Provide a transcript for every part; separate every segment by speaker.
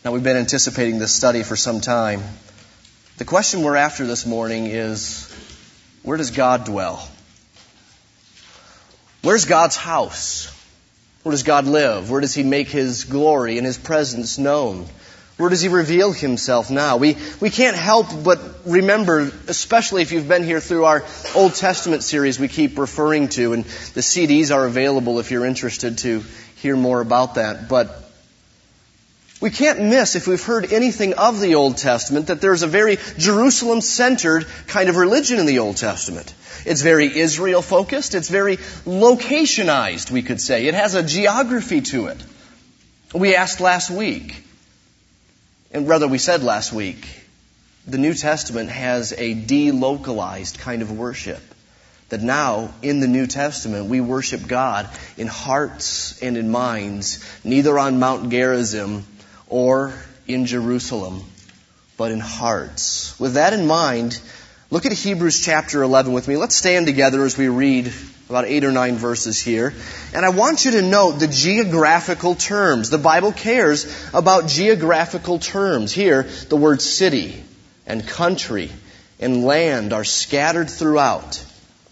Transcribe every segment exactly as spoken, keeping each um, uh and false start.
Speaker 1: Now, we've been anticipating this study for some time. The question we're after this morning is, where does God dwell? Where's God's house? Where does God live? Where does He make His glory and His presence known? Where does He reveal Himself now? We we can't help but remember, especially if you've been here through our Old Testament series we keep referring to, and the C Ds are available if you're interested to hear more about that. But we can't miss, if we've heard anything of the Old Testament, that there's a very Jerusalem-centered kind of religion in the Old Testament. It's very Israel-focused. It's very locationized, we could say. It has a geography to it. We asked last week, and rather we said last week, the New Testament has a delocalized kind of worship. That now, in the New Testament, we worship God in hearts and in minds, neither on Mount Gerizim or in Jerusalem, but in hearts. With that in mind, look at Hebrews chapter eleven with me. Let's stand together as we read about eight or nine verses here. And I want you to note the geographical terms. The Bible cares about geographical terms. Here, the words city and country and land are scattered throughout.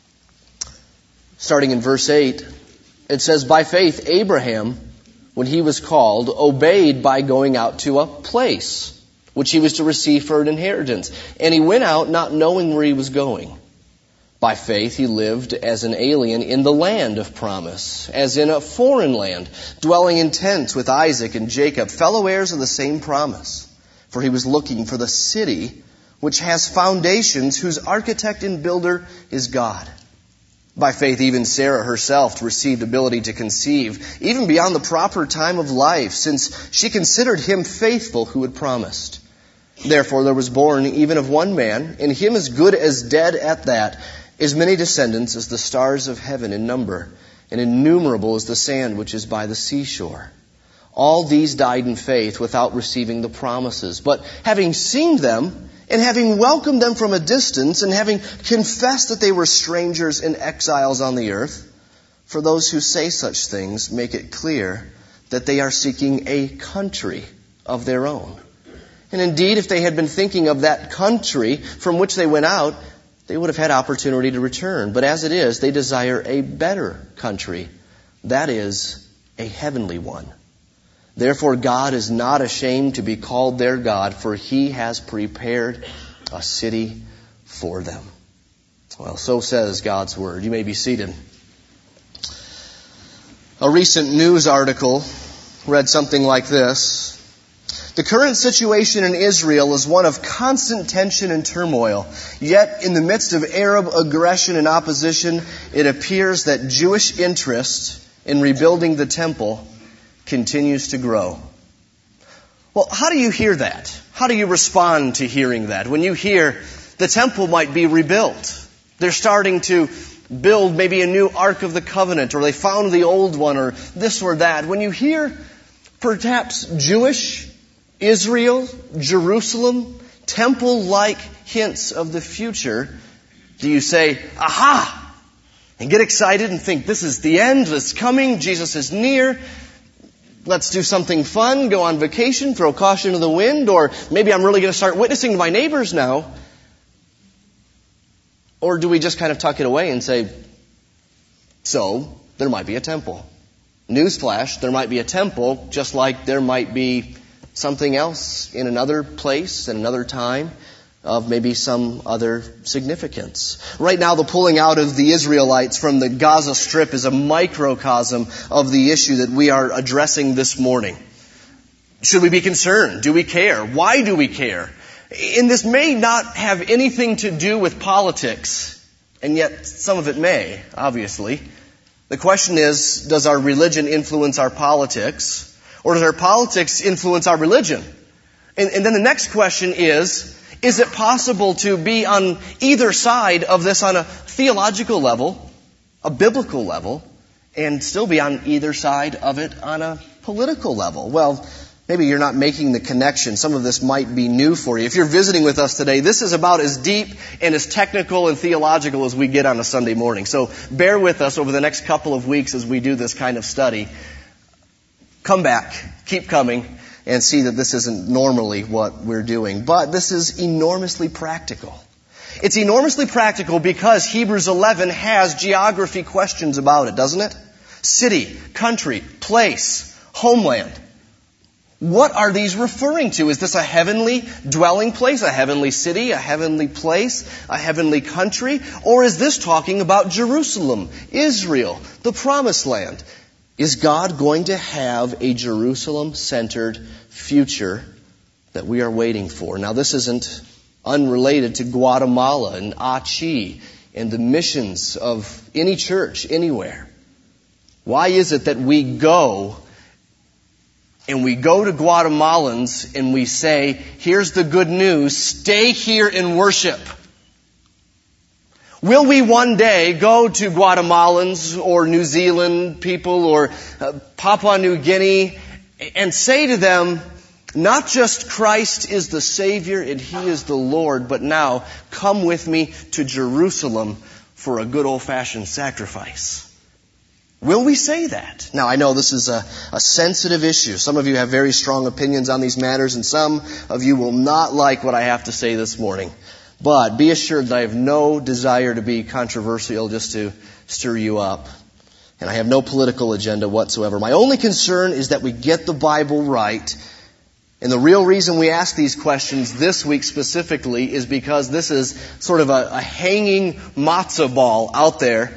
Speaker 1: Starting in verse eight, it says, "By faith Abraham, when he was called, obeyed by going out to a place which he was to receive for an inheritance. And he went out not knowing where he was going. By faith he lived as an alien in the land of promise, as in a foreign land, dwelling in tents with Isaac and Jacob, fellow heirs of the same promise. For he was looking for the city which has foundations, whose architect and builder is God. By faith, even Sarah herself received ability to conceive, even beyond the proper time of life, since she considered him faithful who had promised. Therefore there was born even of one man, and him as good as dead at that, as many descendants as the stars of heaven in number, and innumerable as the sand which is by the seashore. All these died in faith without receiving the promises, but having seen them, and having welcomed them from a distance, and having confessed that they were strangers and exiles on the earth, for those who say such things make it clear that they are seeking a country of their own. And indeed, if they had been thinking of that country from which they went out, they would have had opportunity to return. But as it is, they desire a better country, that is, a heavenly one. Therefore, God is not ashamed to be called their God, for He has prepared a city for them." Well, so says God's Word. You may be seated. A recent news article read something like this. "The current situation in Israel is one of constant tension and turmoil. Yet, in the midst of Arab aggression and opposition, it appears that Jewish interest in rebuilding the temple continues to grow." Well, how do you hear that? How do you respond to hearing that? When you hear the temple might be rebuilt, they're starting to build maybe a new Ark of the Covenant, or they found the old one, or this or that. When you hear perhaps Jewish, Israel, Jerusalem, temple-like hints of the future, do you say, aha, and get excited and think, this is the end, it's coming, Jesus is near, let's do something fun, go on vacation, throw caution to the wind, or maybe I'm really going to start witnessing to my neighbors now? Or do we just kind of tuck it away and say, so, there might be a temple. Newsflash, there might be a temple, just like there might be something else in another place, in another time, of maybe some other significance. Right now, the pulling out of the Israelites from the Gaza Strip is a microcosm of the issue that we are addressing this morning. Should we be concerned? Do we care? Why do we care? And this may not have anything to do with politics, and yet some of it may, obviously. The question is, does our religion influence our politics, or does our politics influence our religion? And, and then the next question is, is it possible to be on either side of this on a theological level, a biblical level, and still be on either side of it on a political level? Well, maybe you're not making the connection. Some of this might be new for you. If you're visiting with us today, this is about as deep and as technical and theological as we get on a Sunday morning. So bear with us over the next couple of weeks as we do this kind of study. Come back. Keep coming. and see that this isn't normally what we're doing. But this is enormously practical. It's enormously practical because Hebrews eleven has geography questions about it, doesn't it? City, country, place, homeland. What are these referring to? Is this a heavenly dwelling place, a heavenly city, a heavenly place, a heavenly country? Or is this talking about Jerusalem, Israel, the promised land? Is God going to have a Jerusalem-centered future that we are waiting for? Now, this isn't unrelated to Guatemala and Achi and the missions of any church anywhere. Why is it that we go and we go to Guatemalans and we say, here's the good news, stay here and worship? Will we one day go to Guatemalans or New Zealand people or uh, Papua New Guinea and say to them, not just Christ is the Savior and He is the Lord, but now come with me to Jerusalem for a good old-fashioned sacrifice? Will we say that? Now, I know this is a, a sensitive issue. Some of you have very strong opinions on these matters, and some of you will not like what I have to say this morning. But be assured that I have no desire to be controversial just to stir you up. And I have no political agenda whatsoever. My only concern is that we get the Bible right. And the real reason we ask these questions this week specifically is because this is sort of a, a hanging matzah ball out there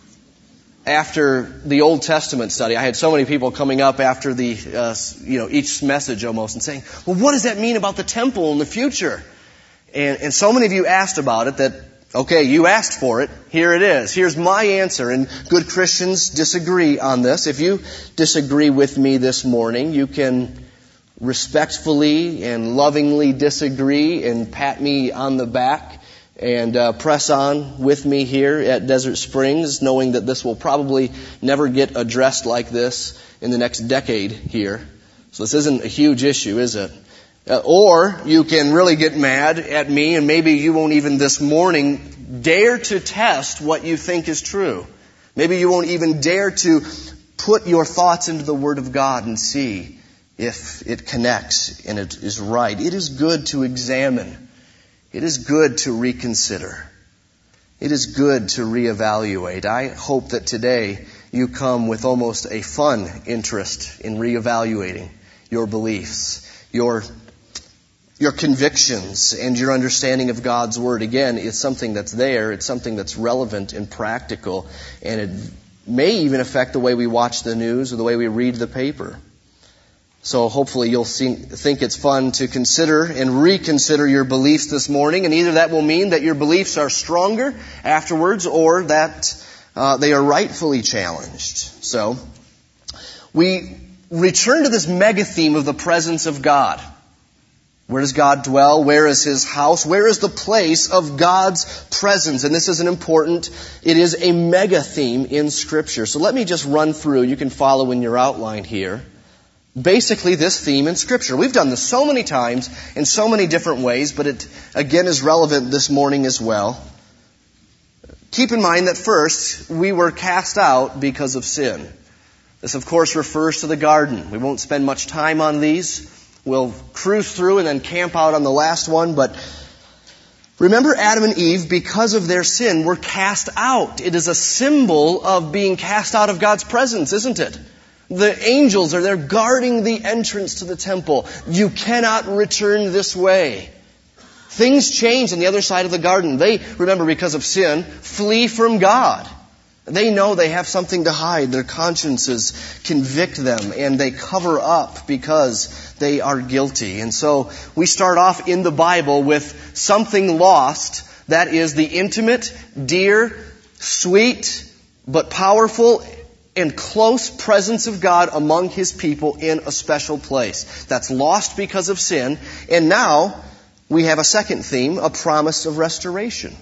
Speaker 1: after the Old Testament study. I had so many people coming up after the, uh, you know, each message almost and saying, well, what does that mean about the temple in the future? And, and so many of you asked about it that, okay, you asked for it. Here it is. Here's my answer. And good Christians disagree on this. If you disagree with me this morning, you can respectfully and lovingly disagree and pat me on the back and uh, press on with me here at Desert Springs, knowing that this will probably never get addressed like this in the next decade here. So this isn't a huge issue, is it? Uh, or you can really get mad at me, and maybe you won't even this morning dare to test what you think is true. Maybe you won't even dare to put your thoughts into the Word of God and see if it connects and it is right. It is good to examine. It is good to reconsider. It is good to reevaluate. I hope that today you come with almost a fun interest in reevaluating your beliefs, your your convictions, and your understanding of God's Word. Again, it's something that's there. It's something that's relevant and practical, and it may even affect the way we watch the news or the way we read the paper. So hopefully you'll see, think it's fun to consider and reconsider your beliefs this morning. And either that will mean that your beliefs are stronger afterwards or that uh, they are rightfully challenged. So we return to this mega theme of the presence of God. Where does God dwell? Where is His house? Where is the place of God's presence? And this is an important, it is a mega theme in Scripture. So let me just run through. You can follow in your outline here. Basically, this theme in Scripture. We've done this so many times in so many different ways, but it again is relevant this morning as well. Keep in mind that first, we were cast out because of sin. This, of course, refers to the garden. We won't spend much time on these. We'll cruise through and then camp out on the last one, but remember Adam and Eve, because of their sin, were cast out. It is a symbol of being cast out of God's presence, isn't it? The angels are there guarding the entrance to the temple. You cannot return this way. Things change on the other side of the garden. They, remember, because of sin, flee from God. They know they have something to hide. Their consciences convict them, and they cover up because they are guilty. And so we start off in the Bible with something lost that is the intimate, dear, sweet, but powerful and close presence of God among His people in a special place. That's lost because of sin. And now we have a second theme, a promise of restoration.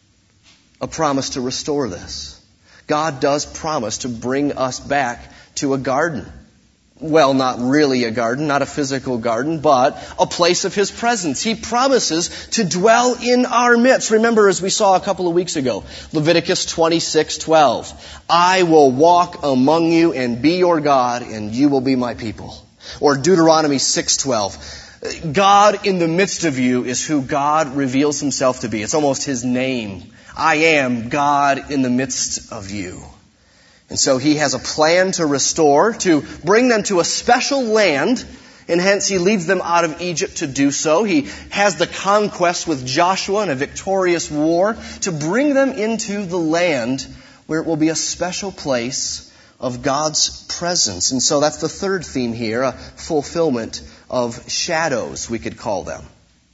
Speaker 1: A promise to restore this. God does promise to bring us back to a garden. Well, not really a garden, not a physical garden, but a place of His presence. He promises to dwell in our midst. Remember, as we saw a couple of weeks ago, Leviticus twenty-six twelve. I will walk among you and be your God, and you will be my people. Or Deuteronomy six twelve. God in the midst of you is who God reveals himself to be. It's almost his name. I am God in the midst of you. And so he has a plan to restore, to bring them to a special land, and hence he leads them out of Egypt to do so. He has the conquest with Joshua in a victorious war to bring them into the land where it will be a special place of God's presence. And so that's the third theme here, a fulfillment of shadows, we could call them.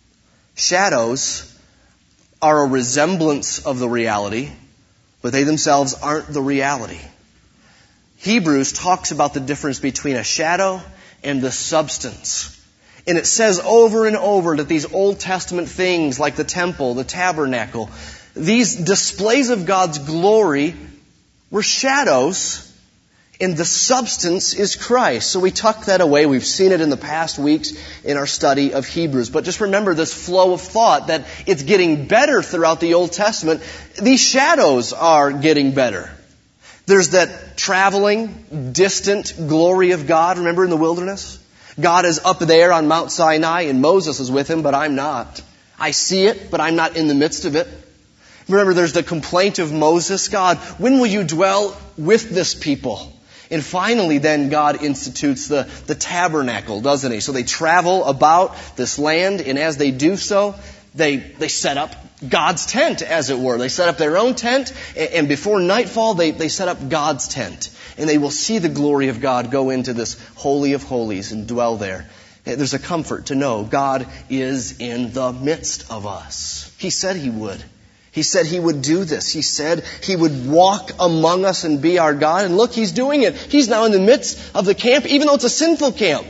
Speaker 1: Shadows are a resemblance of the reality, but they themselves aren't the reality. Hebrews talks about the difference between a shadow and the substance. And it says over and over that these Old Testament things like the temple, the tabernacle, these displays of God's glory were shadows, and the substance is Christ. So we tuck that away. We've seen it in the past weeks in our study of Hebrews. But just remember this flow of thought that it's getting better throughout the Old Testament. These shadows are getting better. There's that traveling, distant glory of God. Remember in the wilderness? God is up there on Mount Sinai and Moses is with him, but I'm not. I see it, but I'm not in the midst of it. Remember, there's the complaint of Moses. God, when will you dwell with this people? And finally, then, God institutes the, the tabernacle, doesn't he? So they travel about this land, and as they do so, they, they set up God's tent, as it were. They set up their own tent, and, and before nightfall, they, they set up God's tent. And they will see the glory of God go into this Holy of Holies and dwell there. There's a comfort to know God is in the midst of us. He said He would. He said He would do this. He said He would walk among us and be our God. And look, He's doing it. He's now in the midst of the camp, even though it's a sinful camp.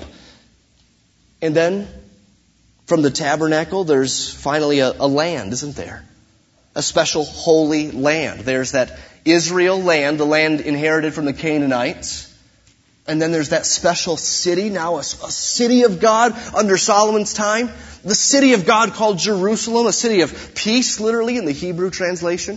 Speaker 1: And then, from the tabernacle, there's finally a, a land, isn't there? A special holy land. There's that Israel land, the land inherited from the Canaanites. And then there's that special city, now a, a city of God under Solomon's time. The city of God called Jerusalem, a city of peace, literally, in the Hebrew translation.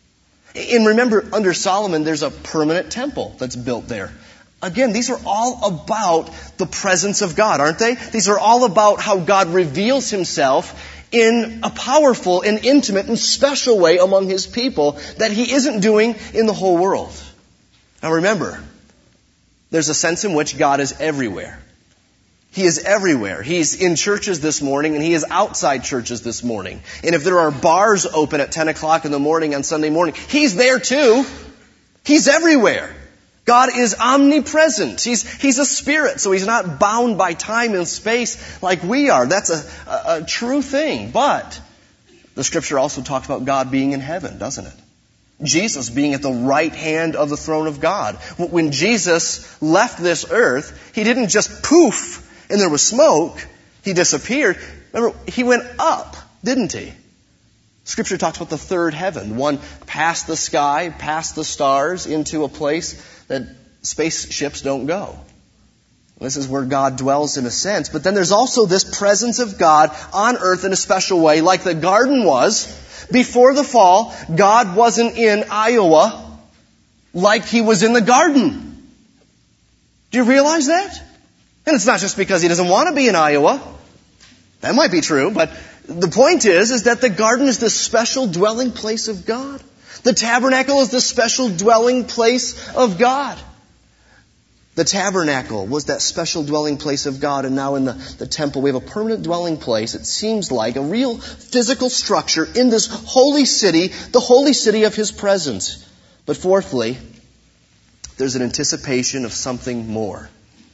Speaker 1: And remember, under Solomon, there's a permanent temple that's built there. Again, these are all about the presence of God, aren't they? These are all about how God reveals Himself in a powerful and intimate and special way among His people that He isn't doing in the whole world. Now remember, there's a sense in which God is everywhere. He is everywhere. He's in churches this morning and He is outside churches this morning. And if there are bars open at ten o'clock in the morning on Sunday morning, He's there too. He's everywhere. God is omnipresent. He's, he's a spirit, so He's not bound by time and space like we are. That's a, a, a true thing. But the Scripture also talks about God being in heaven, doesn't it? Jesus being at the right hand of the throne of God. When Jesus left this earth, He didn't just poof and there was smoke. He disappeared. Remember, He went up, didn't He? Scripture talks about the third heaven, one past the sky, past the stars, into a place that spaceships don't go. This is where God dwells in a sense. But then there's also this presence of God on earth in a special way, like the garden was. Before the fall, God wasn't in Iowa like He was in the garden. Do you realize that? And it's not just because He doesn't want to be in Iowa. That might be true, but the point is, is that the garden is this special dwelling place of God. The tabernacle is the special dwelling place of God. The tabernacle was that special dwelling place of God, and now in the, the temple we have a permanent dwelling place, it seems like, a real physical structure in this holy city, the holy city of His presence. But fourthly, there's an anticipation of something more.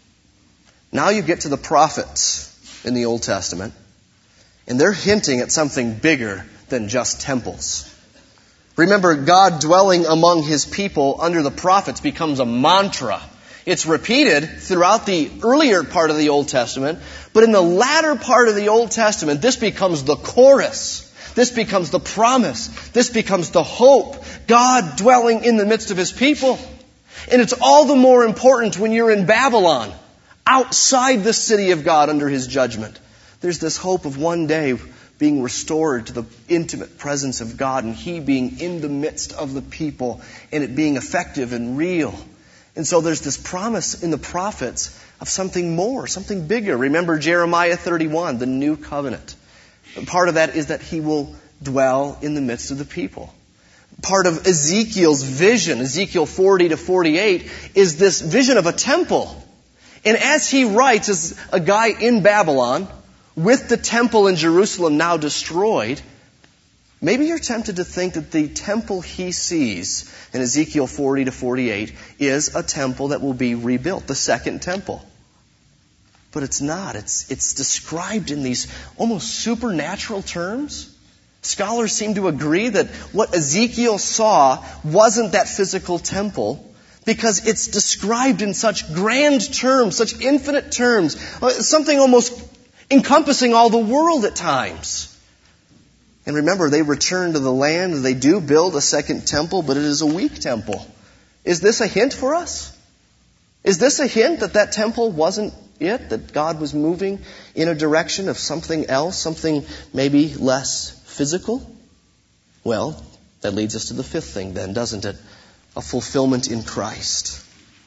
Speaker 1: Now you get to the prophets in the Old Testament, and they're hinting at something bigger than just temples. Remember, God dwelling among His people under the prophets becomes a mantra. It's repeated throughout the earlier part of the Old Testament, but in the latter part of the Old Testament, this becomes the chorus. This becomes the promise. This becomes the hope. God dwelling in the midst of His people. And it's all the more important when you're in Babylon, outside the city of God under His judgment. There's this hope of one day being restored to the intimate presence of God and He being in the midst of the people and it being effective and real. And so there's this promise in the prophets of something more, something bigger. Remember Jeremiah thirty-one, the new covenant. Part of that is that he will dwell in the midst of the people. Part of Ezekiel's vision, Ezekiel forty to forty-eight, is this vision of a temple. And as he writes, as a guy in Babylon, with the temple in Jerusalem now destroyed, maybe you're tempted to think that the temple he sees in Ezekiel forty to forty-eight is a temple that will be rebuilt, the second temple. But it's not. It's, it's described in these almost supernatural terms. Scholars seem to agree that what Ezekiel saw wasn't that physical temple because it's described in such grand terms, such infinite terms, something almost encompassing all the world at times. And remember, they return to the land and they do build a second temple, but it is a weak temple. Is this a hint for us? Is this a hint that that temple wasn't it, that God was moving in a direction of something else, something maybe less physical? Well, that leads us to the fifth thing then, doesn't it? A fulfillment in Christ.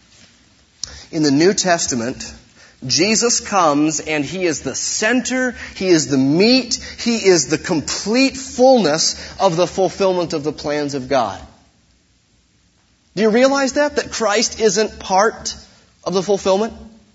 Speaker 1: In the New Testament, Jesus comes and He is the center, He is the meat, He is the complete fullness of the fulfillment of the plans of God. Do you realize that? That Christ isn't part of the fulfillment?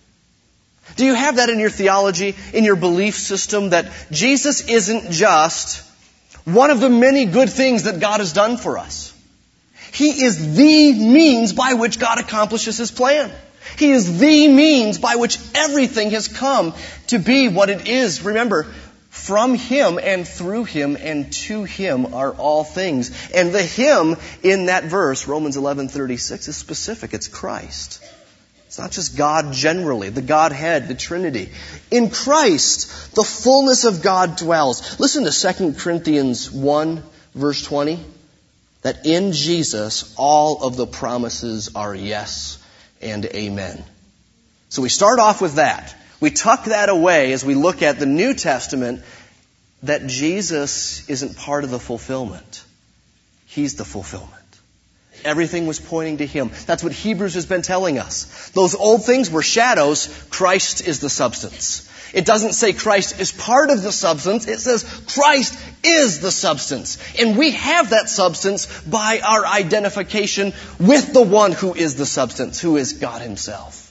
Speaker 1: Do you have that in your theology, in your belief system, that Jesus isn't just one of the many good things that God has done for us? He is the means by which God accomplishes His plan. He is the means by which everything has come to be what it is. Remember, from Him and through Him and to Him are all things. And the Him in that verse, Romans eleven thirty-six, is specific. It's Christ. It's not just God generally, the Godhead, the Trinity. In Christ, the fullness of God dwells. Listen to Second Corinthians one, verse twenty. That in Jesus, all of the promises are yes and amen. So we start off with that. We tuck that away as we look at the New Testament, that Jesus isn't part of the fulfillment. He's the fulfillment. Everything was pointing to Him. That's what Hebrews has been telling us. Those old things were shadows. Christ is the substance. It doesn't say Christ is part of the substance. It says Christ is the substance. And we have that substance by our identification with the one who is the substance, who is God Himself.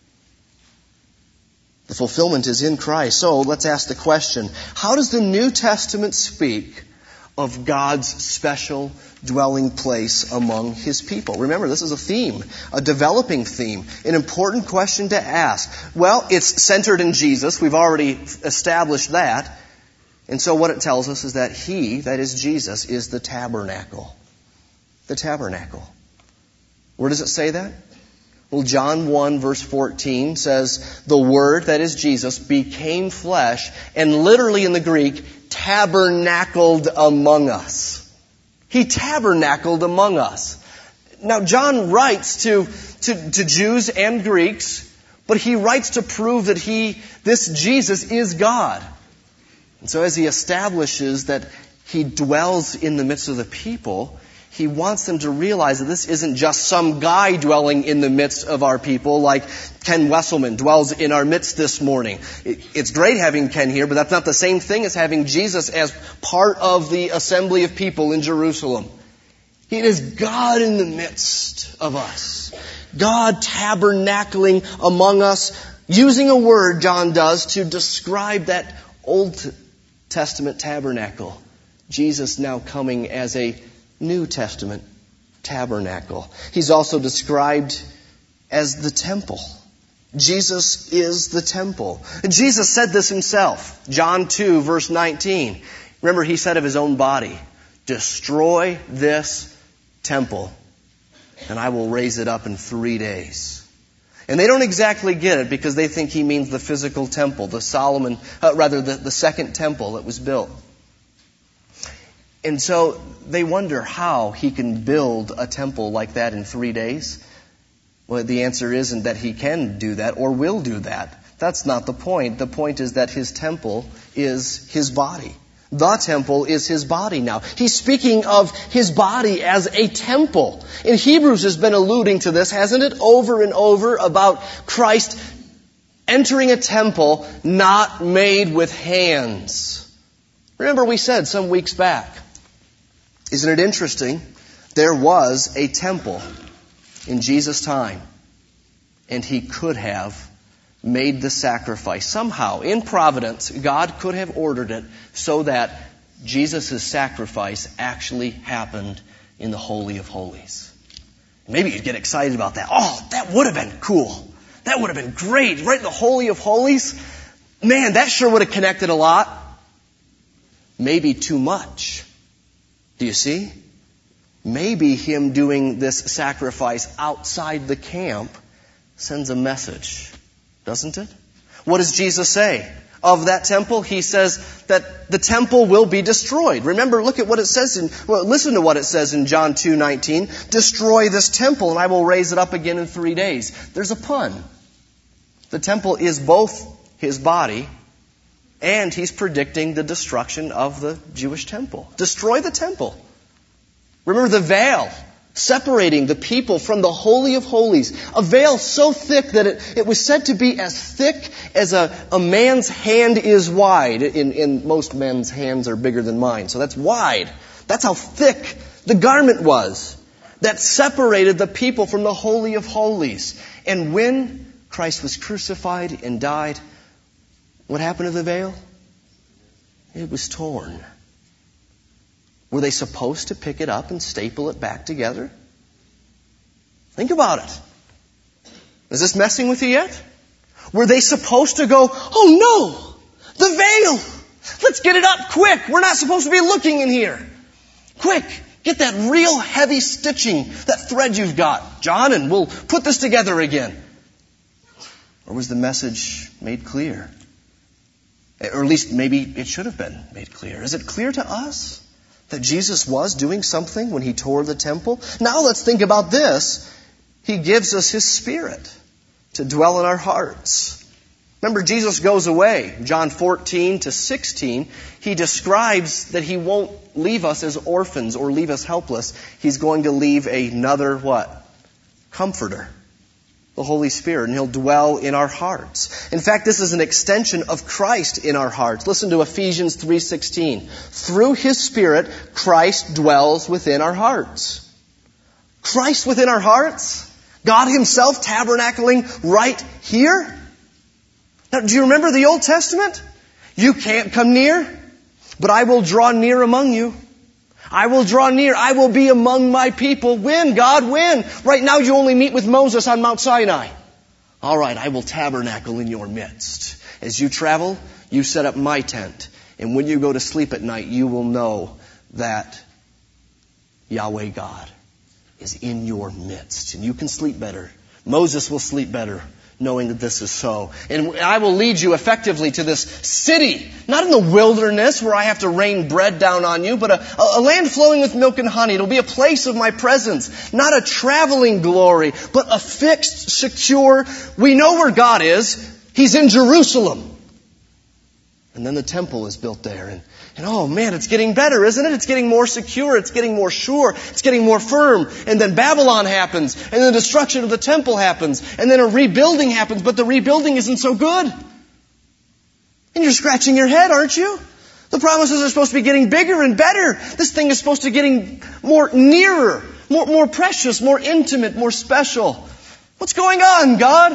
Speaker 1: The fulfillment is in Christ. So let's ask the question, how does the New Testament speak of God's special dwelling place among His people? Remember, this is a theme, a developing theme, an important question to ask. Well, it's centered in Jesus. We've already established that. And so what it tells us is that He, that is Jesus, is the tabernacle. The tabernacle. Where does it say that? Well, John one verse fourteen says, the Word, that is Jesus, became flesh, and literally in the Greek, tabernacled among us. He tabernacled among us. Now, John writes to, to, to Jews and Greeks, but he writes to prove that he, this Jesus is God. And so as he establishes that He dwells in the midst of the people, he wants them to realize that this isn't just some guy dwelling in the midst of our people like Ken Wesselman dwells in our midst this morning. It's great having Ken here, but that's not the same thing as having Jesus as part of the assembly of people in Jerusalem. It is God in the midst of us. God tabernacling among us, using a word, John does, to describe that Old Testament tabernacle. Jesus now coming as a New Testament tabernacle. He's also described as the temple. Jesus is the temple. And Jesus said this Himself. John two, verse nineteen. Remember, He said of His own body, destroy this temple, and I will raise it up in three days. And they don't exactly get it because they think He means the physical temple, the Solomon, uh, rather the, the second temple that was built. And so they wonder how He can build a temple like that in three days. Well, the answer isn't that He can do that or will do that. That's not the point. The point is that His temple is His body. The temple is his body now. He's speaking of his body as a temple. In Hebrews has been alluding to this, hasn't it? Over and over about Christ entering a temple not made with hands. Remember we said some weeks back, isn't it interesting? There was a temple in Jesus' time, and he could have made the sacrifice. Somehow, in providence, God could have ordered it so that Jesus' sacrifice actually happened in the Holy of Holies. Maybe you'd get excited about that. Oh, that would have been cool. That would have been great. Right in the Holy of Holies. Man, that sure would have connected a lot. Maybe too much. Do you see? Maybe him doing this sacrifice outside the camp sends a message. Doesn't it? What does Jesus say of that temple? He says that the temple will be destroyed. Remember, look at what it says in, well, listen to what it says in John two nineteen. Destroy this temple and I will raise it up again in three days. There's a pun. The temple is both his body and he's predicting the destruction of the Jewish temple. Destroy the temple. Remember the veil separating the people from the Holy of Holies. A veil so thick that it, it was said to be as thick as a, a man's hand is wide. In, in most men's hands are bigger than mine, so that's wide. That's how thick the garment was that separated the people from the Holy of Holies. And when Christ was crucified and died, what happened to the veil? It was torn. Were they supposed to pick it up and staple it back together? Think about it. Is this messing with you yet? Were they supposed to go, oh no, the veil, let's get it up quick. We're not supposed to be looking in here. Quick, get that real heavy stitching, that thread you've got, John, and we'll put this together again. Or was the message made clear? Or at least maybe it should have been made clear. Is it clear to us that Jesus was doing something when he tore the temple? Now let's think about this. He gives us his Spirit to dwell in our hearts. Remember, Jesus goes away. John fourteen to sixteen, he describes that he won't leave us as orphans or leave us helpless. He's going to leave another what? Comforter. The Holy Spirit, and he'll dwell in our hearts. In fact, this is an extension of Christ in our hearts. Listen to Ephesians three sixteen. Through his Spirit, Christ dwells within our hearts. Christ within our hearts? God himself tabernacling right here? Now, do you remember the Old Testament? You can't come near, but I will draw near among you. I will draw near. I will be among my people. When, God, when? Right now you only meet with Moses on Mount Sinai. All right, I will tabernacle in your midst. As you travel, you set up my tent. And when you go to sleep at night, you will know that Yahweh God is in your midst. And you can sleep better. Moses will sleep better knowing that this is so. And I will lead you effectively to this city, not in the wilderness where I have to rain bread down on you, but a, a land flowing with milk and honey. It'll be a place of my presence, not a traveling glory, but a fixed, secure, we know where God is. He's in Jerusalem. And then the temple is built there. And, and oh man, it's getting better, isn't it? It's getting more secure. It's getting more sure. It's getting more firm. And then Babylon happens. And then the destruction of the temple happens. And then a rebuilding happens. But the rebuilding isn't so good. And you're scratching your head, aren't you? The promises are supposed to be getting bigger and better. This thing is supposed to be getting more nearer, more, more precious, more intimate, more special. What's going on, God?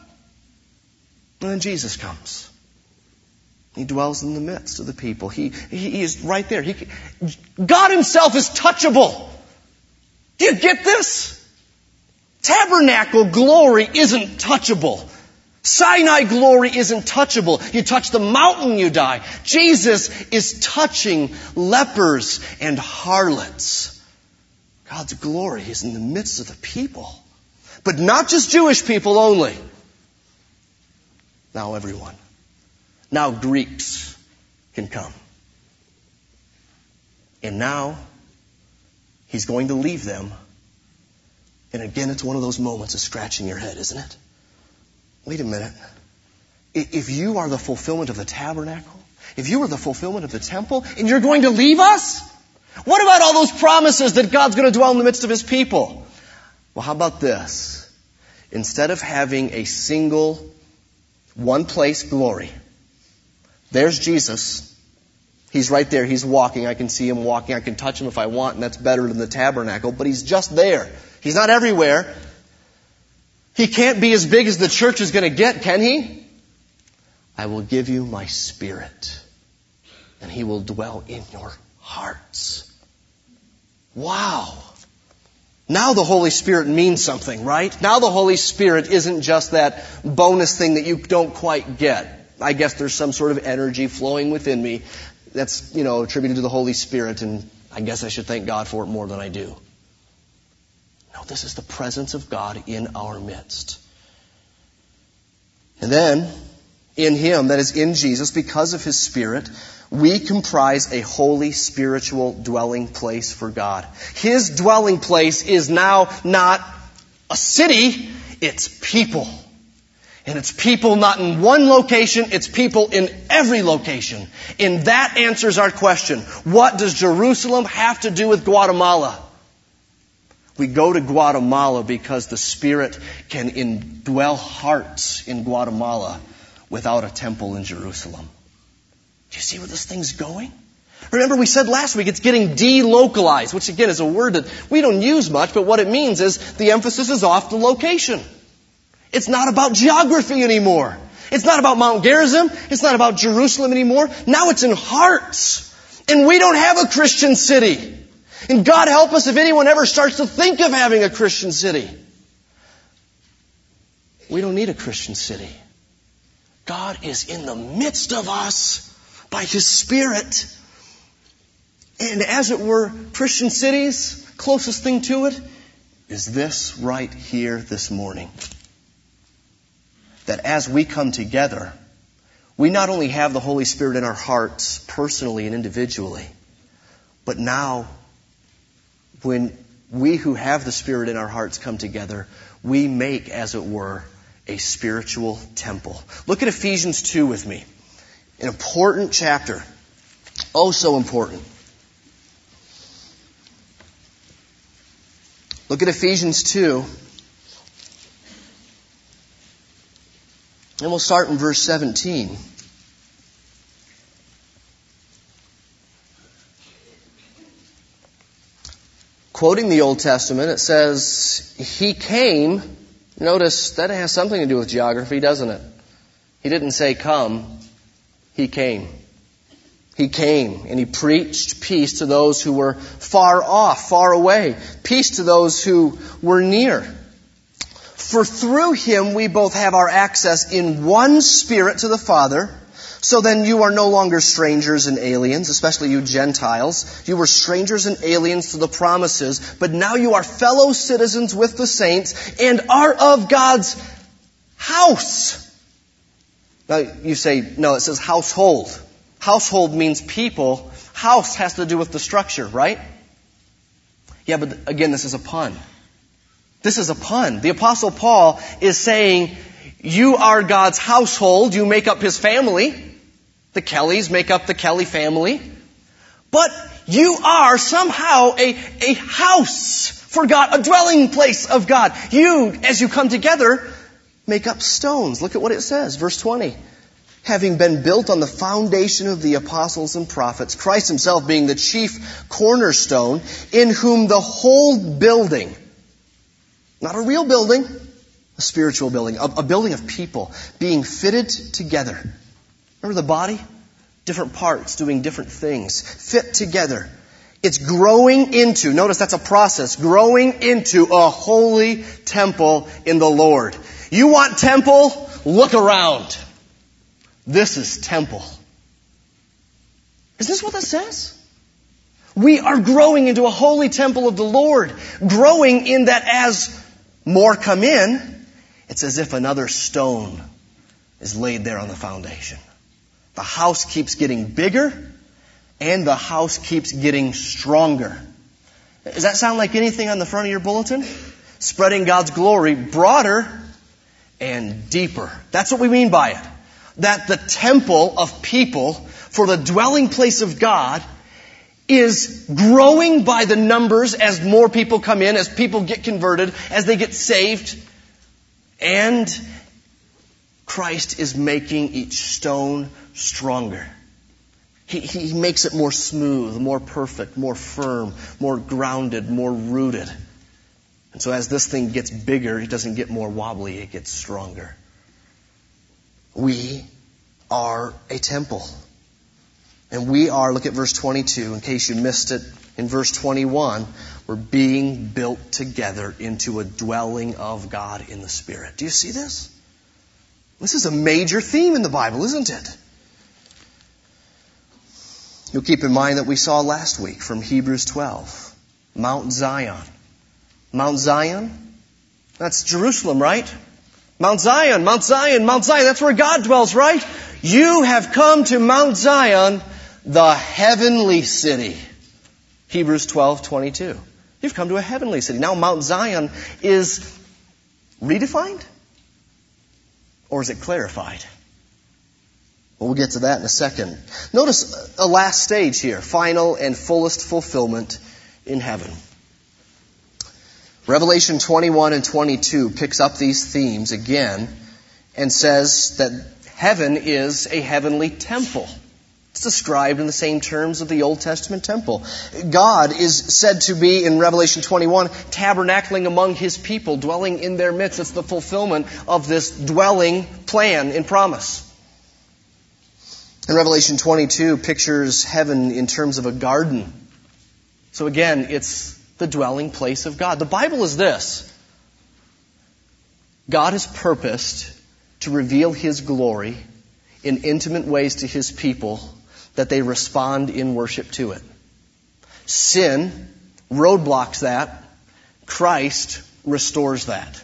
Speaker 1: And then Jesus comes. He dwells in the midst of the people. He, he, he is right there. He, God himself is touchable. Do you get this? Tabernacle glory isn't touchable. Sinai glory isn't touchable. You touch the mountain, you die. Jesus is touching lepers and harlots. God's glory is in the midst of the people. But not just Jewish people only. Now everyone. Now Greeks can come. And now he's going to leave them. And again, it's one of those moments of scratching your head, isn't it? Wait a minute. If you are the fulfillment of the tabernacle, If you were the fulfillment of the temple and you're going to leave us? What about all those promises that God's going to dwell in the midst of His people? Well, how about this? Instead of having a single, one-place glory, there's Jesus. He's right there. He's walking. I can see Him walking. I can touch Him if I want, and that's better than the tabernacle. But He's just there. He's not everywhere. He can't be as big as the church is going to get, can He? I will give you my Spirit, and He will dwell in your hearts. Wow. Now the Holy Spirit means something, right? Now the Holy Spirit isn't just that bonus thing that you don't quite get. I guess there's some sort of energy flowing within me that's, you know, attributed to the Holy Spirit, and I guess I should thank God for it more than I do. No, this is the presence of God in our midst. And then, in Him, that is in Jesus, because of His Spirit, we comprise a holy spiritual dwelling place for God. His dwelling place is now not a city, it's people. And it's people not in one location, it's people in every location. And that answers our question. What does Jerusalem have to do with Guatemala? We go to Guatemala because the Spirit can indwell hearts in Guatemala without a temple in Jerusalem. Do you see where this thing's going? Remember, we said last week it's getting delocalized, which again is a word that we don't use much, but what it means is the emphasis is off the location. It's not about geography anymore. It's not about Mount Gerizim. It's not about Jerusalem anymore. Now it's in hearts. And we don't have a Christian city. And God help us if anyone ever starts to think of having a Christian city. We don't need a Christian city. God is in the midst of us by His Spirit. And as it were, Christian cities, closest thing to it is this right here this morning. That as we come together, we not only have the Holy Spirit in our hearts personally and individually, but now when we who have the Spirit in our hearts come together, we make, as it were, a spiritual temple. Look at Ephesians two with me. An important chapter. Oh, so important. Look at Ephesians two. And we'll start in verse seventeen. Quoting the Old Testament, it says, He came. Notice that has something to do with geography, doesn't it? He didn't say come. He came. He came and He preached peace to those who were far off, far away. Peace to those who were near. For through Him we both have our access in one Spirit to the Father. So then you are no longer strangers and aliens, especially you Gentiles. You were strangers and aliens to the promises, but now you are fellow citizens with the saints and are of God's house. Now you say, no, it says household. Household means people. House has to do with the structure, right? Yeah, but again, this is a pun. This is a pun. The Apostle Paul is saying, you are God's household. You make up His family. The Kellys make up the Kelly family. But you are somehow a, a house for God, a dwelling place of God. You, as you come together, make up stones. Look at what it says, verse twenty. Having been built on the foundation of the apostles and prophets, Christ Himself being the chief cornerstone, in whom the whole building, not a real building, a spiritual building, a, a building of people, being fitted together. Remember the body? Different parts doing different things. Fit together. It's growing into, notice that's a process, growing into a holy temple in the Lord. You want temple? Look around. This is temple. Isn't this what this says? We are growing into a holy temple of the Lord. Growing in that as more come in, it's as if another stone is laid there on the foundation. The house keeps getting bigger and the house keeps getting stronger. Does that sound like anything on the front of your bulletin? Spreading God's glory broader and deeper. That's what we mean by it. That the temple of people for the dwelling place of God is growing by the numbers as more people come in, as people get converted, as they get saved. And Christ is making each stone stronger. He, he makes it more smooth, more perfect, more firm, more grounded, more rooted. And so as this thing gets bigger, it doesn't get more wobbly, it gets stronger. We are a temple. And we are, look at verse twenty-two, in case you missed it. In verse twenty-one, we're being built together into a dwelling of God in the Spirit. Do you see this? This is a major theme in the Bible, isn't it? You'll keep in mind that we saw last week from Hebrews twelve, Mount Zion. Mount Zion, that's Jerusalem, right? Mount Zion, Mount Zion, Mount Zion, that's where God dwells, right? You have come to Mount Zion, the heavenly city. Hebrews twelve twenty-two. You've come to a heavenly city. Now Mount Zion is redefined? Or is it clarified? Well, we'll get to that in a second. Notice a last stage here. Final and fullest fulfillment in heaven. Revelation twenty-one and twenty-two picks up these themes again and says that heaven is a heavenly temple. It's described in the same terms of the Old Testament temple. God is said to be, in Revelation twenty-one, tabernacling among His people, dwelling in their midst. It's the fulfillment of this dwelling plan and promise. And Revelation twenty-two pictures heaven in terms of a garden. So again, it's the dwelling place of God. The Bible is this. God has purposed to reveal His glory in intimate ways to His people that they respond in worship to it. Sin roadblocks that. Christ restores that.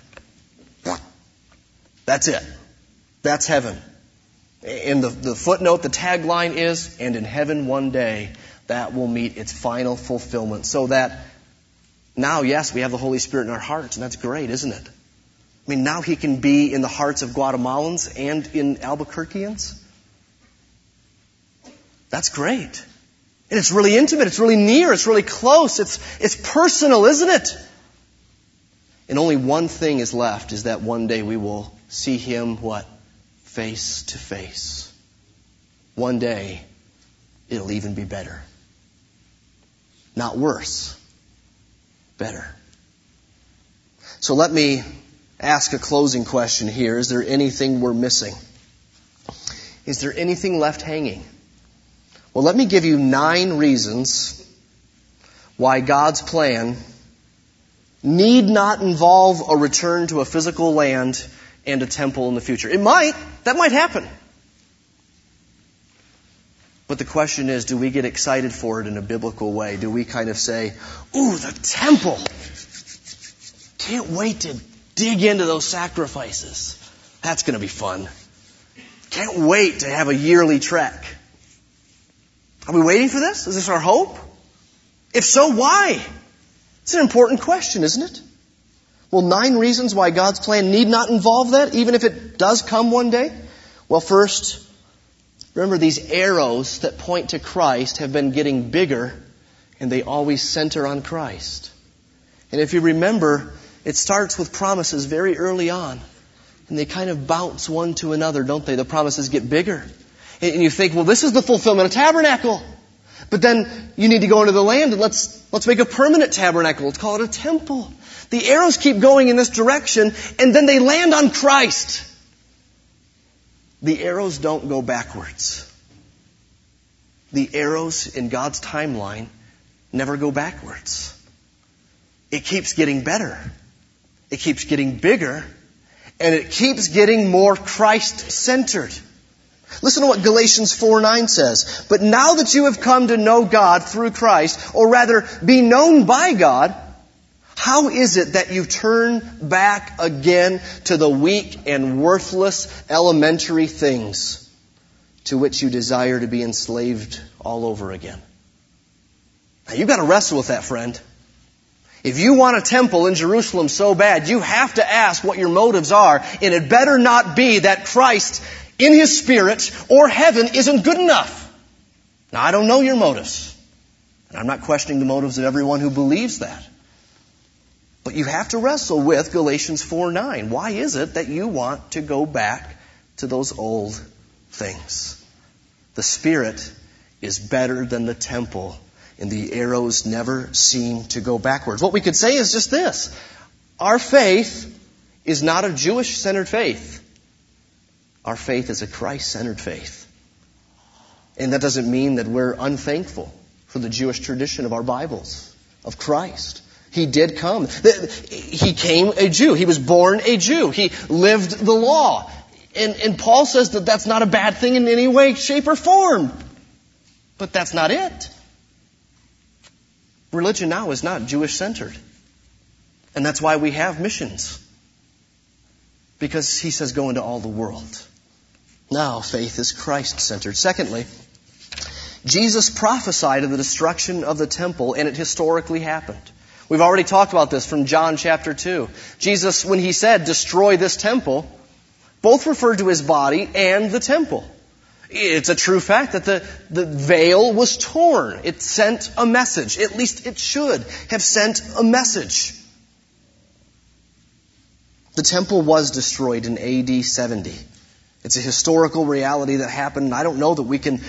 Speaker 1: That's it. That's heaven. And the, the footnote, the tagline is, and in heaven one day, that will meet its final fulfillment. So that now, yes, we have the Holy Spirit in our hearts, and that's great, isn't it? I mean, now He can be in the hearts of Guatemalans and in Albuquerqueans. That's great. And it's really intimate, it's really near, it's really close, it's, it's personal, isn't it? And only one thing is left, is that one day we will see Him, what? Face to face. One day, it'll even be better. Not worse. Better. So let me ask a closing question here. Is there anything we're missing? Is there anything left hanging? Well, let me give you nine reasons why God's plan need not involve a return to a physical land and a temple in the future. It might. That might happen. But the question is, do we get excited for it in a biblical way? Do we kind of say, ooh, the temple. Can't wait to dig into those sacrifices. That's going to be fun. Can't wait to have a yearly trek. Are we waiting for this? Is this our hope? If so, why? It's an important question, isn't it? Well, nine reasons why God's plan need not involve that, even if it does come one day. Well, first, remember these arrows that point to Christ have been getting bigger, and they always center on Christ. And if you remember, it starts with promises very early on, and they kind of bounce one to another, don't they? The promises get bigger. And you think, well, this is the fulfillment of tabernacle. But then you need to go into the land and let's let's make a permanent tabernacle. Let's call it a temple. The arrows keep going in this direction, and then they land on Christ. The arrows don't go backwards. The arrows in God's timeline never go backwards. It keeps getting better. It keeps getting bigger. And it keeps getting more Christ-centered. Listen to what Galatians four nine says. But now that you have come to know God through Christ, or rather be known by God, how is it that you turn back again to the weak and worthless elementary things to which you desire to be enslaved all over again? Now you've got to wrestle with that, friend. If you want a temple in Jerusalem so bad, you have to ask what your motives are, and it better not be that Christ in His Spirit or heaven isn't good enough. Now, I don't know your motives. And I'm not questioning the motives of everyone who believes that. But you have to wrestle with Galatians four nine. Why is it that you want to go back to those old things? The Spirit is better than the temple, and the arrows never seem to go backwards. What we could say is just this. Our faith is not a Jewish-centered faith. Our faith is a Christ-centered faith. And that doesn't mean that we're unthankful for the Jewish tradition of our Bibles, of Christ. He did come. He came a Jew. He was born a Jew. He lived the law. And, and Paul says that that's not a bad thing in any way, shape, or form. But that's not it. Religion now is not Jewish-centered. And that's why we have missions. Because he says go into all the world. Now faith is Christ-centered. Secondly, Jesus prophesied of the destruction of the temple, and it historically happened. We've already talked about this from John chapter two. Jesus, when he said, destroy this temple, both referred to his body and the temple. It's a true fact that the, the veil was torn. It sent a message. At least it should have sent a message. The temple was destroyed in A D seventy. It's a historical reality that happened, and I don't know that we can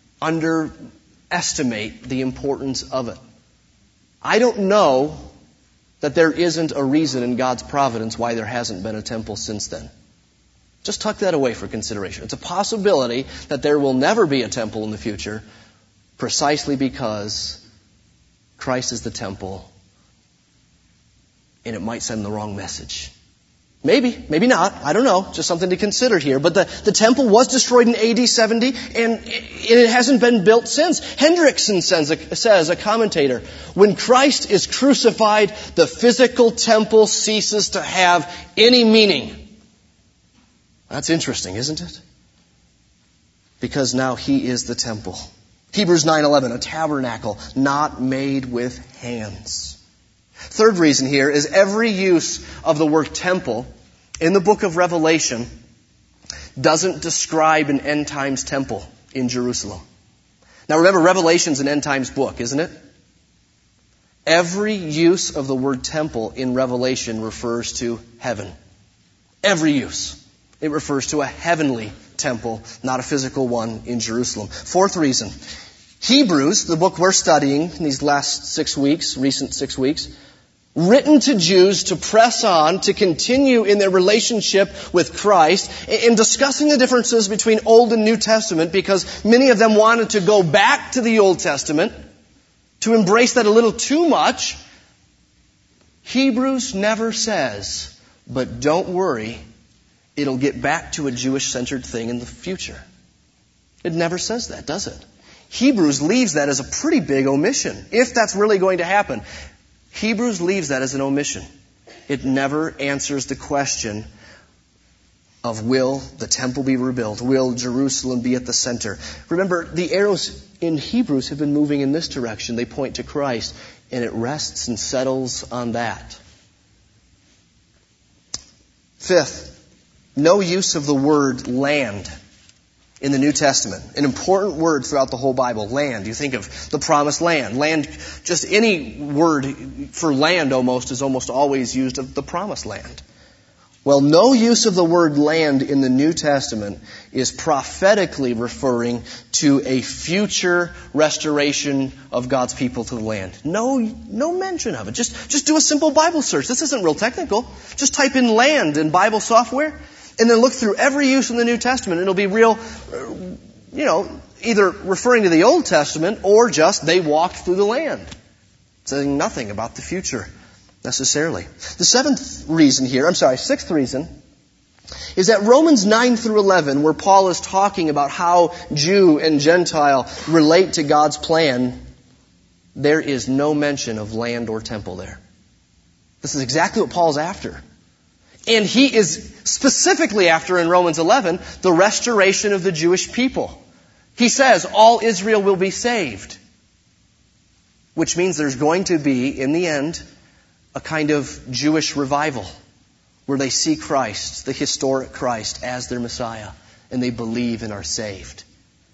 Speaker 1: underestimate the importance of it. I don't know that there isn't a reason in God's providence why there hasn't been a temple since then. Just tuck that away for consideration. It's a possibility that there will never be a temple in the future precisely because Christ is the temple and it might send the wrong message. Maybe, maybe not. I don't know. Just something to consider here. But the, the temple was destroyed in A D seventy, and it hasn't been built since. Hendrickson says, a, says, a commentator, when Christ is crucified, the physical temple ceases to have any meaning. That's interesting, isn't it? Because now he is the temple. Hebrews nine eleven, a tabernacle not made with hands. Third reason here is every use of the word temple in the book of Revelation doesn't describe an end times temple in Jerusalem. Now remember, Revelation's an end times book, isn't it? Every use of the word temple in Revelation refers to heaven. Every use. It refers to a heavenly temple, not a physical one in Jerusalem. Fourth reason. Hebrews, the book we're studying in these last six weeks, recent six weeks, written to Jews to press on, to continue in their relationship with Christ, in discussing the differences between Old and New Testament, because many of them wanted to go back to the Old Testament, to embrace that a little too much. Hebrews never says, but don't worry, it'll get back to a Jewish-centered thing in the future. It never says that, does it? Hebrews leaves that as a pretty big omission, if that's really going to happen. Hebrews leaves that as an omission. It never answers the question of will the temple be rebuilt? Will Jerusalem be at the center? Remember, the arrows in Hebrews have been moving in this direction. They point to Christ, and it rests and settles on that. Fifth, no use of the word land in the New Testament. An important word throughout the whole Bible, land. You think of the promised land. Land, just any word for land almost is almost always used of the promised land. Well, no use of the word land in the New Testament is prophetically referring to a future restoration of God's people to the land. No, no mention of it. Just, just do a simple Bible search. This isn't real technical. Just type in land in Bible software and then look through every use in the New Testament. It'll be real, you know, either referring to the Old Testament or just they walked through the land, saying nothing about the future necessarily. The seventh reason here, I'm sorry, sixth reason, is that Romans nine through eleven, where Paul is talking about how Jew and Gentile relate to God's plan, there is no mention of land or temple there. This is exactly what Paul's after. And he is specifically after, in Romans eleven, the restoration of the Jewish people. He says, all Israel will be saved. Which means there's going to be, in the end, a kind of Jewish revival where they see Christ, the historic Christ, as their Messiah, and they believe and are saved.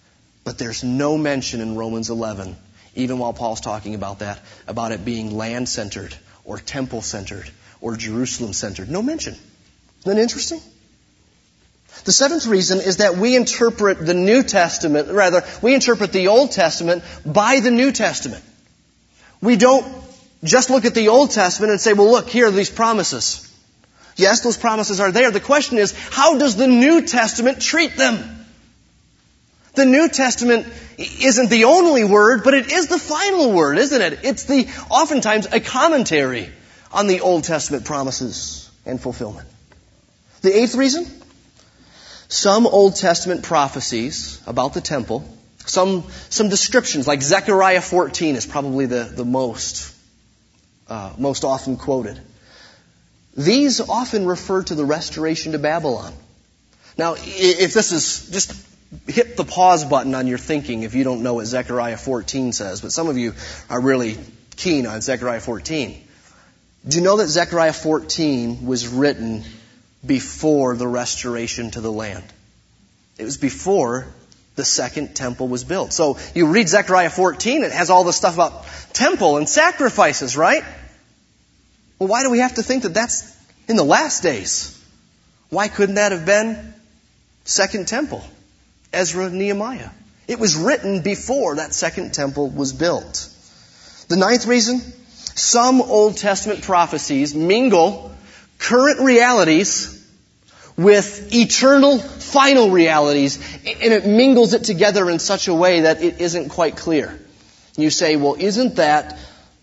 Speaker 1: But there's no mention in Romans eleven, even while Paul's talking about that, about it being land-centered or temple-centered or Jerusalem-centered. No mention. Isn't that interesting? The seventh reason is that we interpret the New Testament, rather, we interpret the Old Testament by the New Testament. We don't just look at the Old Testament and say, well, look, here are these promises. Yes, those promises are there. The question is, how does the New Testament treat them? The New Testament isn't the only word, but it is the final word, isn't it? It's the oftentimes a commentary on the Old Testament promises and fulfillment. The eighth reason, some Old Testament prophecies about the temple, some some descriptions, like Zechariah fourteen is probably the, the most, uh, most often quoted. These often refer to the restoration to Babylon. Now, if this is, just hit the pause button on your thinking if you don't know what Zechariah fourteen says, but some of you are really keen on Zechariah fourteen. Do you know that Zechariah fourteen was written before the restoration to the land? It was before the second temple was built. So you read Zechariah fourteen, it has all this stuff about temple and sacrifices, right? Well, why do we have to think that that's in the last days? Why couldn't that have been second temple? Ezra, Nehemiah. It was written before that second temple was built. The ninth reason, some Old Testament prophecies mingle current realities with eternal final realities, and it mingles it together in such a way that it isn't quite clear. You say, well, isn't that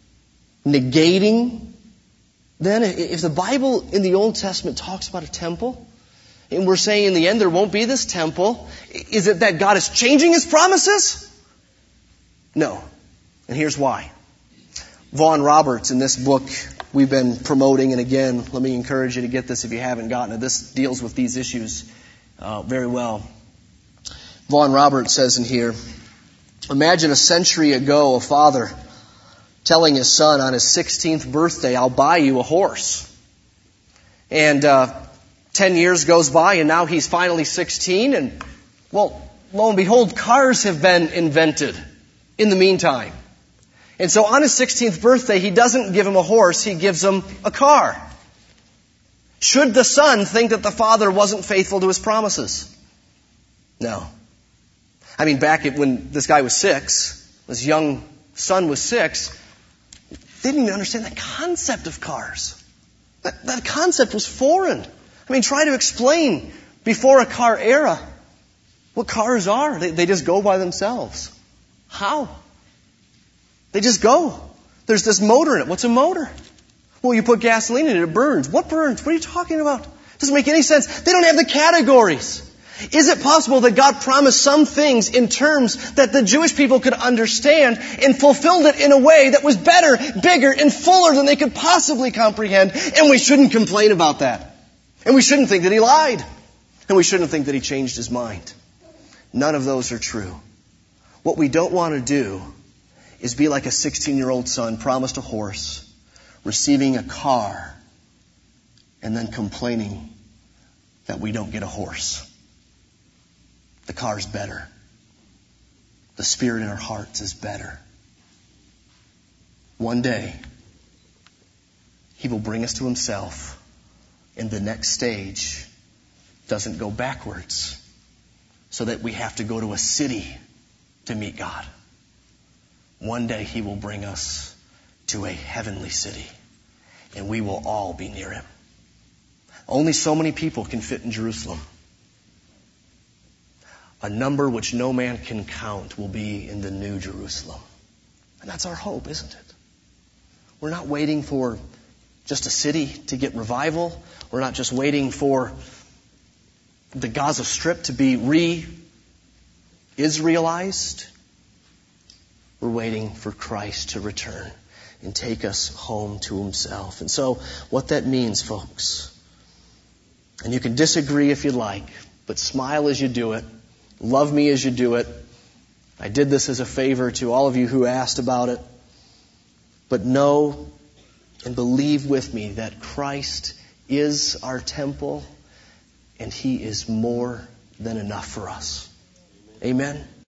Speaker 1: negating? Then, if the Bible in the Old Testament talks about a temple, and we're saying in the end there won't be this temple, is it that God is changing His promises? No. And here's why. Vaughn Roberts, in this book we've been promoting, and again, let me encourage you to get this if you haven't gotten it. This deals with these issues uh, very well. Vaughn Roberts says in here, imagine a century ago a father telling his son on his sixteenth birthday, I'll buy you a horse. And uh, ten years goes by and now he's finally sixteen and, well, lo and behold, cars have been invented in the meantime. And so on his sixteenth birthday, he doesn't give him a horse, he gives him a car. Should the son think that the father wasn't faithful to his promises? No. I mean, back at when this guy was six, his young son was six, they didn't even understand the concept of cars. That, that concept was foreign. I mean, try to explain before a car era what cars are. They, they just go by themselves. How? They just go. There's this motor in it. What's a motor? Well, you put gasoline in it, it burns. What burns? What are you talking about? It doesn't make any sense. They don't have the categories. Is it possible that God promised some things in terms that the Jewish people could understand and fulfilled it in a way that was better, bigger, and fuller than they could possibly comprehend? And we shouldn't complain about that. And we shouldn't think that He lied. And we shouldn't think that He changed His mind. None of those are true. What we don't want to do is be like a sixteen-year-old son promised a horse, receiving a car, and then complaining that we don't get a horse. The car's better. The Spirit in our hearts is better. One day, He will bring us to Himself, and the next stage doesn't go backwards, so that we have to go to a city to meet God. One day He will bring us to a heavenly city, and we will all be near Him. Only so many people can fit in Jerusalem. A number which no man can count will be in the New Jerusalem. And that's our hope, isn't it? We're not waiting for just a city to get revival. We're not just waiting for the Gaza Strip to be re-Israelized. We're waiting for Christ to return and take us home to Himself. And so what that means, folks, and you can disagree if you like, but smile as you do it. Love me as you do it. I did this as a favor to all of you who asked about it. But know and believe with me that Christ is our temple and He is more than enough for us. Amen.